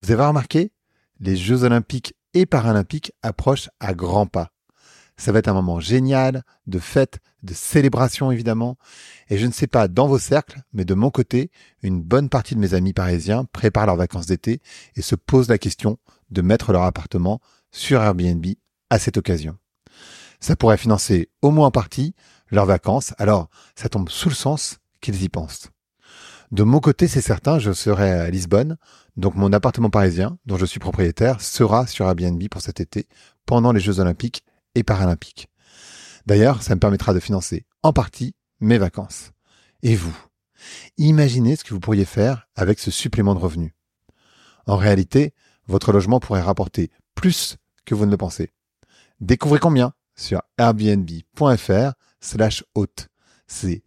Vous avez remarqué, les Jeux Olympiques et Paralympiques approchent à grands pas. Ça va être un moment génial, de fête, de célébration évidemment. Et je ne sais pas dans vos cercles, mais de mon côté, une bonne partie de mes amis parisiens préparent leurs vacances d'été et se posent la question de mettre leur appartement sur Airbnb à cette occasion. Ça pourrait financer au moins en partie leurs vacances, alors ça tombe sous le sens qu'ils y pensent. De mon côté, c'est certain, je serai à Lisbonne, donc mon appartement parisien, dont je suis propriétaire, sera sur Airbnb pour cet été, pendant les Jeux Olympiques et Paralympiques. D'ailleurs, ça me permettra de financer en partie mes vacances. Et vous, imaginez ce que vous pourriez faire avec ce supplément de revenus. En réalité, votre logement pourrait rapporter plus que vous ne le pensez. Découvrez combien sur airbnb.fr/hôte. C'est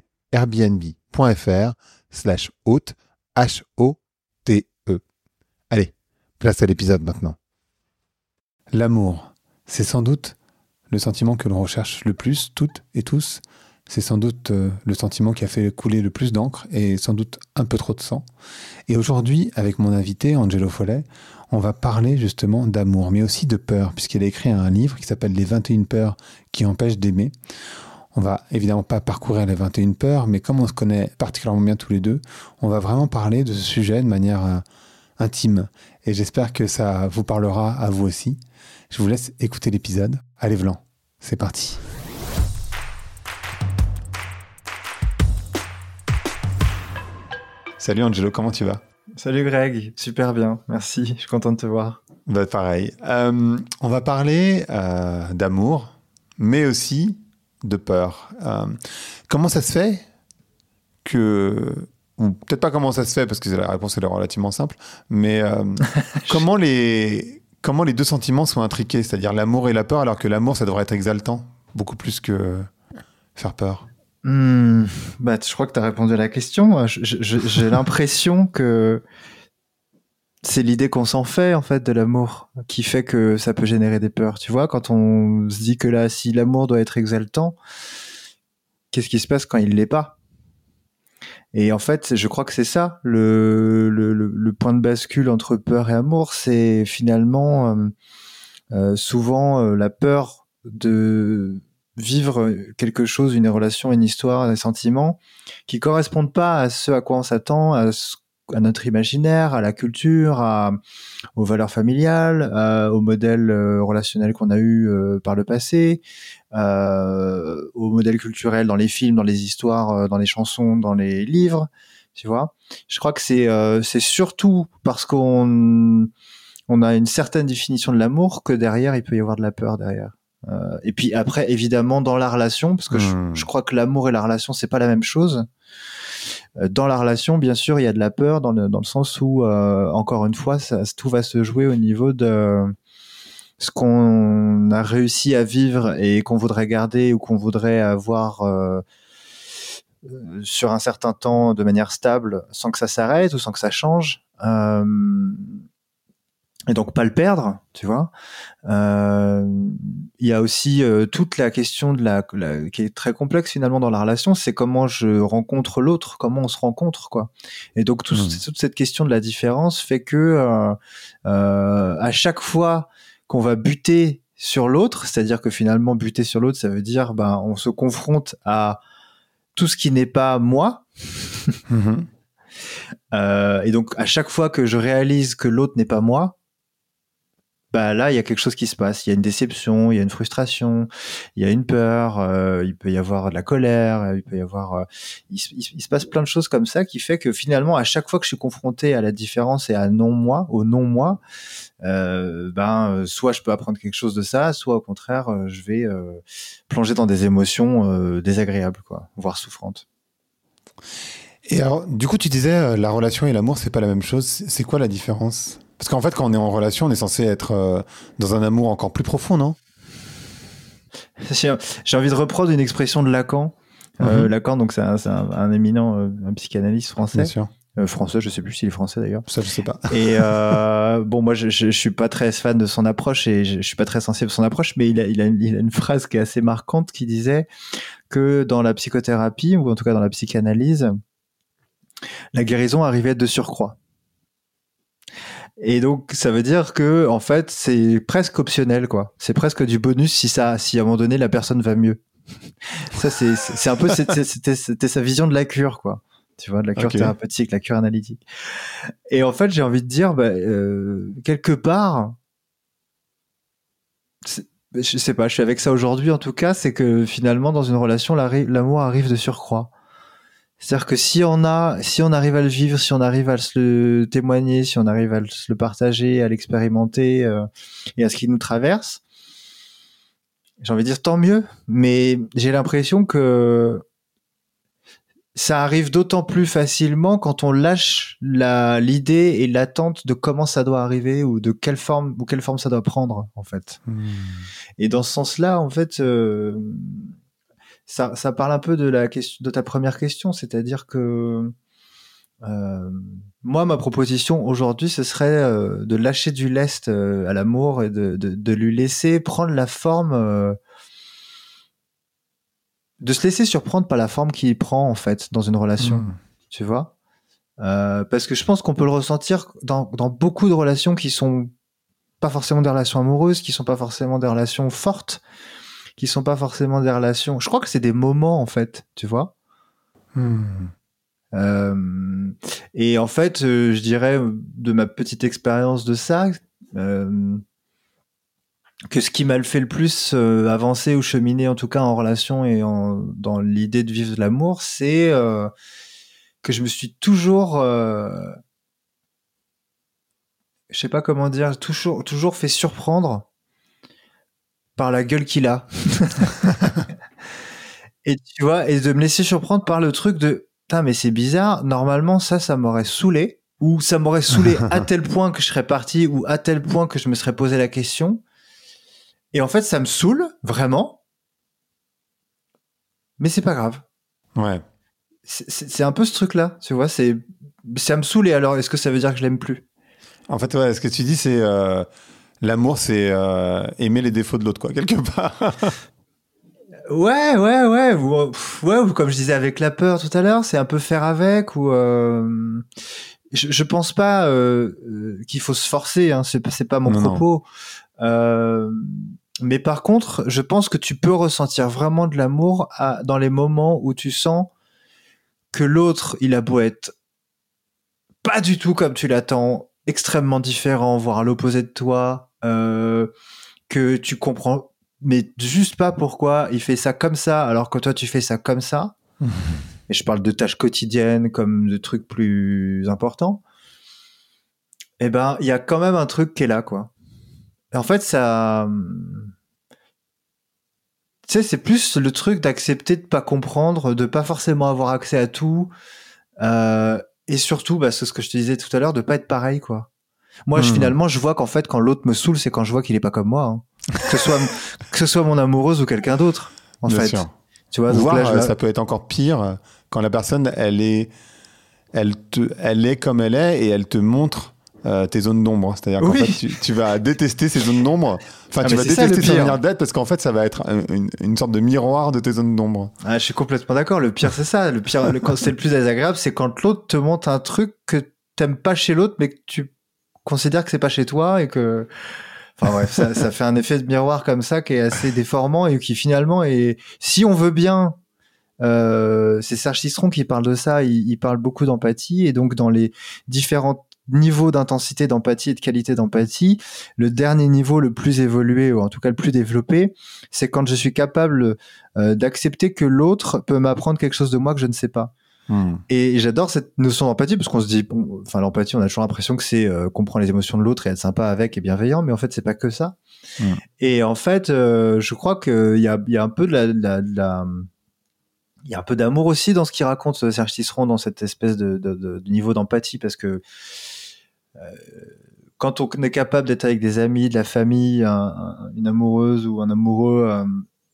airbnb.fr/hôte, H-O-T-E. Allez, place à l'épisode maintenant. L'amour, c'est sans doute le sentiment que l'on recherche le plus, toutes et tous. C'est sans doute le sentiment qui a fait couler le plus d'encre et sans doute un peu trop de sang. Et aujourd'hui, avec mon invité, Angelo Follet, on va parler justement d'amour, mais aussi de peur, puisqu'il a écrit un livre qui s'appelle « Les 21 peurs qui empêchent d'aimer ». On va évidemment pas parcourir les 21 peurs, mais comme on se connaît particulièrement bien tous les deux, on va vraiment parler de ce sujet de manière intime. Et j'espère que ça vous parlera à vous aussi. Je vous laisse écouter l'épisode. Allez, Vlan, c'est parti. Salut Angelo, comment tu vas? Salut Greg, super bien, merci, je suis content de te voir. Bah, pareil. On va parler d'amour, mais aussi de peur. Comment ça se fait que... Ou peut-être pas comment ça se fait, parce que la réponse est relativement simple, mais comment les deux sentiments sont intriqués, c'est-à-dire l'amour et la peur, alors que l'amour, ça devrait être exaltant, beaucoup plus que faire peur. Je crois que tu as répondu à la question. J'ai l'impression que c'est l'idée qu'on s'en fait, en fait, de l'amour, qui fait que ça peut générer des peurs. Tu vois, quand on se dit que là, si l'amour doit être exaltant, qu'est-ce qui se passe quand il l'est pas? Et en fait, je crois que c'est ça, le point de bascule entre peur et amour, c'est finalement souvent la peur de vivre quelque chose, une relation, une histoire, des sentiments qui correspondent pas à ce à quoi on s'attend, à notre imaginaire, à la culture, aux valeurs familiales, au modèle relationnel qu'on a eu par le passé, au modèle culturel dans les films, dans les histoires, dans les chansons, dans les livres, tu vois. Je crois que c'est surtout parce qu'on a une certaine définition de l'amour que derrière, il peut y avoir de la peur derrière. Et puis après, évidemment, dans la relation, parce que je crois que l'amour et la relation, c'est pas la même chose. Dans la relation, bien sûr, il y a de la peur dans le sens où, encore une fois, tout va se jouer au niveau de ce qu'on a réussi à vivre et qu'on voudrait garder ou qu'on voudrait avoir sur un certain temps de manière stable, sans que ça s'arrête ou sans que ça change. Et donc pas le perdre, tu vois. Il y a aussi toute la question de qui est très complexe finalement dans la relation, c'est comment je rencontre l'autre, comment on se rencontre, quoi. Et donc toute cette question de la différence fait que à chaque fois qu'on va buter sur l'autre, c'est-à-dire que finalement buter sur l'autre, ça veut dire on se confronte à tout ce qui n'est pas moi. Et donc à chaque fois que je réalise que l'autre n'est pas moi, là, il y a quelque chose qui se passe. Il y a une déception, il y a une frustration, il y a une peur, il peut y avoir de la colère, il peut y avoir... il se passe plein de choses comme ça qui fait que finalement, à chaque fois que je suis confronté à la différence et au non-moi, soit je peux apprendre quelque chose de ça, soit au contraire, je vais plonger dans des émotions désagréables, quoi, voire souffrantes. Et alors, du coup, tu disais, la relation et l'amour, c'est pas la même chose. C'est quoi la différence ? Parce qu'en fait, quand on est en relation, on est censé être dans un amour encore plus profond, non ? J'ai envie de reprendre une expression de Lacan. Lacan, donc c'est un éminent un psychanalyste français. Bien sûr. Français, je sais plus s'il est français d'ailleurs. Ça, je sais pas. Et moi, je suis pas très fan de son approche et je suis pas très sensible à son approche, mais il a une phrase qui est assez marquante qui disait que dans la psychothérapie ou en tout cas dans la psychanalyse, la guérison arrivait de surcroît. Et donc, ça veut dire que, en fait, c'est presque optionnel, quoi. C'est presque du bonus si à un moment donné, la personne va mieux. Ça, c'est un peu, c'était sa vision de la cure, quoi. Tu vois, de la cure thérapeutique, la cure analytique. Et en fait, j'ai envie de dire, quelque part, je sais pas, je suis avec ça aujourd'hui, en tout cas, c'est que finalement, dans une relation, l'amour arrive de surcroît. C'est-à-dire que si on arrive à le vivre, si on arrive à se le témoigner, si on arrive à se le partager, à l'expérimenter, et à ce qui nous traverse, j'ai envie de dire tant mieux. Mais j'ai l'impression que ça arrive d'autant plus facilement quand on lâche l'idée et l'attente de comment ça doit arriver ou de quelle forme ça doit prendre, en fait. Et dans ce sens-là, en fait, ça parle un peu de ta première question, c'est-à-dire que moi, ma proposition aujourd'hui, ce serait de lâcher du lest à l'amour et de lui laisser prendre la forme, de se laisser surprendre par la forme qu'il prend en fait dans une relation, tu vois. Parce que je pense qu'on peut le ressentir dans beaucoup de relations qui sont pas forcément des relations amoureuses, qui sont pas forcément des relations fortes, qui sont pas forcément des relations. Je crois que c'est des moments en fait, tu vois. Et en fait, je dirais de ma petite expérience de ça, que ce qui m'a fait le plus avancer ou cheminer, en tout cas en relation et dans l'idée de vivre de l'amour, c'est que je me suis toujours, je sais pas comment dire, toujours fait surprendre par la gueule qu'il a. Et tu vois, et de me laisser surprendre par le truc de putain, mais c'est bizarre, normalement ça m'aurait saoulé, ou ça m'aurait saoulé à tel point que je serais parti, ou à tel point que je me serais posé la question. Et en fait, ça me saoule, vraiment. Mais c'est pas grave. Ouais. C'est un peu ce truc-là, tu vois, ça me saoule, et alors, est-ce que ça veut dire que je l'aime plus? En fait, ouais, ce que tu dis, c'est l'amour, c'est aimer les défauts de l'autre, quoi, quelque part. Ouais, ou comme je disais avec la peur tout à l'heure, c'est un peu faire avec, ou je pense pas qu'il faut se forcer, hein, c'est pas mon propos. Mais par contre, je pense que tu peux ressentir vraiment de l'amour dans les moments où tu sens que l'autre, il a beau être pas du tout comme tu l'attends, extrêmement différent, voire à l'opposé de toi, que tu comprends mais juste pas pourquoi il fait ça comme ça alors que toi tu fais ça comme ça. Et je parle de tâches quotidiennes comme de trucs plus importants. Eh ben, il y a quand même un truc qui est là, quoi. Et en fait, ça, tu sais, c'est plus le truc d'accepter de pas comprendre, de pas forcément avoir accès à tout, et surtout, c'est ce que je te disais tout à l'heure, de pas être pareil, quoi. Moi, finalement, je vois qu'en fait, quand l'autre me saoule, c'est quand je vois qu'il est pas comme moi, hein. Que ce soit mon amoureuse ou quelqu'un d'autre, en Bien fait. sûr. Tu vois, voire donc là, ça peut être encore pire quand la personne, elle est comme elle est et elle te montre tes zones d'ombre. C'est-à-dire qu'en fait, tu vas détester ces zones d'ombre. Enfin, tu vas détester sa manière d'être parce qu'en fait, ça va être une sorte de miroir de tes zones d'ombre. Ah, je suis complètement d'accord. Le pire, c'est ça. Le pire, quand c'est le plus désagréable, c'est quand l'autre te montre un truc que t'aimes pas chez l'autre, mais que tu considères que c'est pas chez toi et que, enfin bref, ça fait un effet de miroir comme ça qui est assez déformant et qui finalement est, si on veut bien, c'est Serge Citron qui parle de ça. Il parle beaucoup d'empathie et donc dans les différents niveaux d'intensité d'empathie et de qualité d'empathie, le dernier niveau le plus évolué ou en tout cas le plus développé, c'est quand je suis capable d'accepter que l'autre peut m'apprendre quelque chose de moi que je ne sais pas. Et j'adore cette notion d'empathie parce qu'on se dit, enfin l'empathie, on a toujours l'impression que c'est comprendre les émotions de l'autre et être sympa avec et bienveillant, mais en fait c'est pas que ça. Et en fait, je crois qu'il y a un peu il y a un peu d'amour aussi dans ce qu'il raconte Serge Tisseron, dans cette espèce de niveau d'empathie, parce que quand on est capable d'être avec des amis, de la famille, une amoureuse ou un amoureux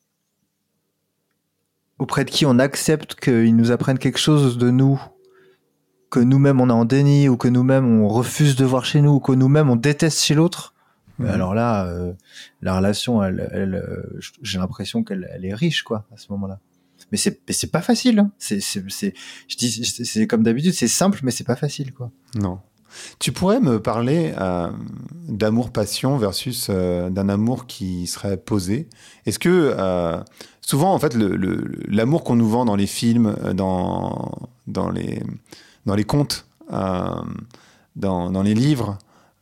auprès de qui on accepte qu'ils nous apprennent quelque chose de nous, que nous-mêmes on est en déni, ou que nous-mêmes on refuse de voir chez nous, ou que nous-mêmes on déteste chez l'autre, alors là, la relation, j'ai l'impression qu'elle est riche, quoi, à ce moment-là. Mais c'est pas facile, hein. Je dis, c'est comme d'habitude, c'est simple, mais c'est pas facile, quoi. Non. Tu pourrais me parler d'amour-passion versus d'un amour qui serait posé. Est-ce que souvent, en fait, l'amour qu'on nous vend dans les films, dans les contes, dans les livres,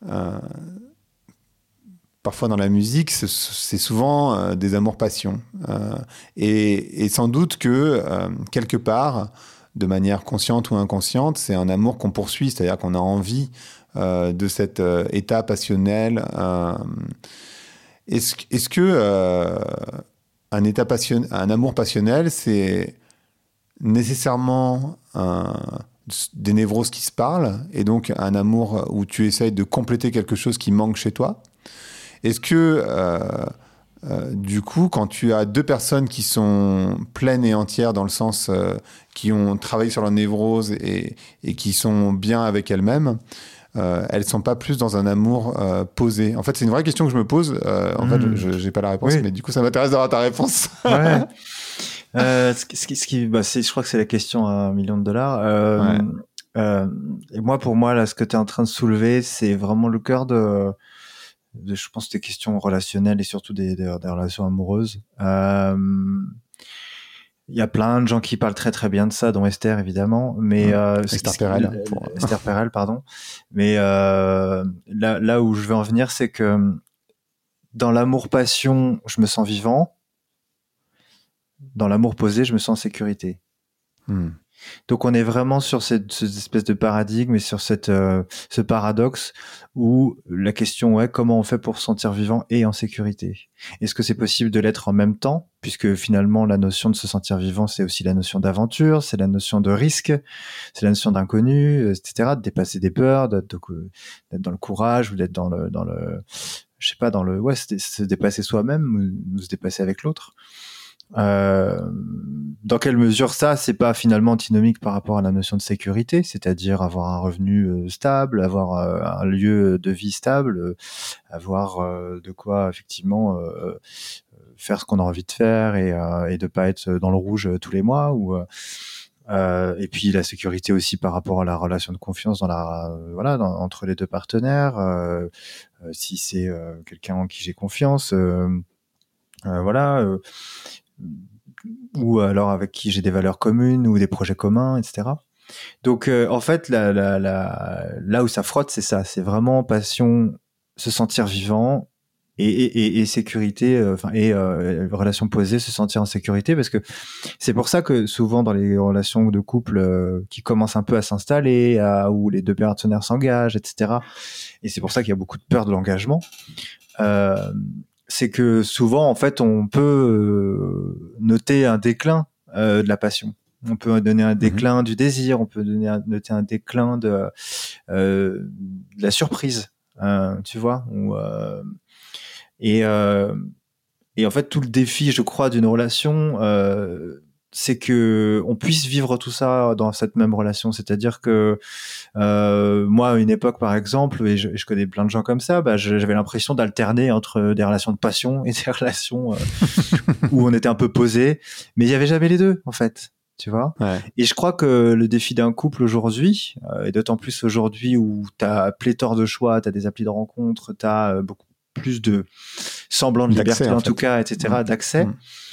parfois dans la musique, c'est souvent des amours-passion. Et sans doute que, quelque part, de manière consciente ou inconsciente, c'est un amour qu'on poursuit, c'est-à-dire qu'on a envie de cet état passionnel. Est-ce que un amour passionnel, c'est nécessairement des névroses qui se parlent, et donc un amour où tu essayes de compléter quelque chose qui manque chez toi? Est-ce que, du coup, quand tu as deux personnes qui sont pleines et entières dans le sens qui ont travaillé sur leur névrose et qui sont bien avec elles-mêmes, elles sont pas plus dans un amour posé? En fait, c'est une vraie question que je me pose. En fait, je n'ai pas la réponse, Oui. mais du coup, ça m'intéresse d'avoir ta réponse. Ouais. Je crois que c'est la question à $1 million. Et pour moi, là, ce que tu es en train de soulever, c'est vraiment le cœur je pense, des questions relationnelles et surtout des relations amoureuses. Il y a plein de gens qui parlent très très bien de ça, dont Esther évidemment, mais Esther Perel. Esther Perel, pardon. Mais là où je veux en venir, c'est que dans l'amour-passion, je me sens vivant. Dans l'amour posé, je me sens en sécurité. Donc on est vraiment sur cette espèce de paradigme et sur ce paradoxe où la question est comment on fait pour se sentir vivant et en sécurité. Est-ce que c'est possible de l'être en même temps, puisque finalement la notion de se sentir vivant, c'est aussi la notion d'aventure, c'est la notion de risque, c'est la notion d'inconnu, etc., de dépasser des peurs, d'être dans le courage ou d'être dans le je sais pas, se dépasser soi-même ou se dépasser avec l'autre. Dans quelle mesure ça, c'est pas finalement antinomique par rapport à la notion de sécurité, c'est-à-dire avoir un revenu stable, avoir un lieu de vie stable, avoir de quoi effectivement faire ce qu'on a envie de faire et de pas être dans le rouge tous les mois et puis la sécurité aussi par rapport à la relation de confiance entre les deux partenaires, si c'est quelqu'un en qui j'ai confiance, ou alors avec qui j'ai des valeurs communes ou des projets communs, etc. Donc en fait, là où ça frotte, c'est ça, c'est vraiment passion, se sentir vivant et sécurité, relation posée, se sentir en sécurité, parce que c'est pour ça que souvent dans les relations de couple qui commencent un peu à s'installer, où les deux partenaires s'engagent, etc. Et c'est pour ça qu'il y a beaucoup de peur de l'engagement. C'est que souvent, en fait, on peut noter un déclin de la passion. On peut donner un déclin du désir, on peut noter un déclin de la surprise, tu vois. Et en fait, tout le défi, je crois, d'une relation, c'est que on puisse vivre tout ça dans cette même relation. C'est-à-dire que moi, à une époque, par exemple, et je connais plein de gens comme ça, j'avais l'impression d'alterner entre des relations de passion et des relations où on était un peu posé, mais il y avait jamais les deux, en fait. Tu vois. Ouais. Et je crois que le défi d'un couple aujourd'hui, et d'autant plus aujourd'hui où t'as pléthore de choix, t'as des applis de rencontres, t'as beaucoup plus de semblant de liberté en tout cas, etc., d'accès.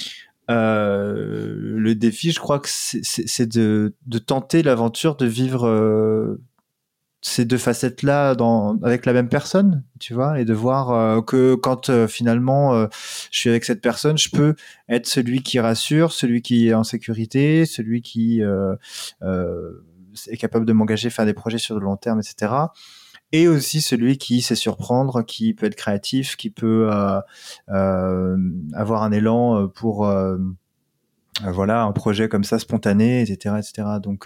Le défi, je crois que c'est de tenter l'aventure de vivre ces deux facettes-là avec la même personne, tu vois, et de voir que quand finalement je suis avec cette personne, je peux être celui qui rassure, celui qui est en sécurité, celui qui est capable de m'engager, faire des projets sur le long terme, etc. Et aussi celui qui sait surprendre, qui peut être créatif, qui peut avoir un élan pour un projet comme ça spontané, etc., etc. Donc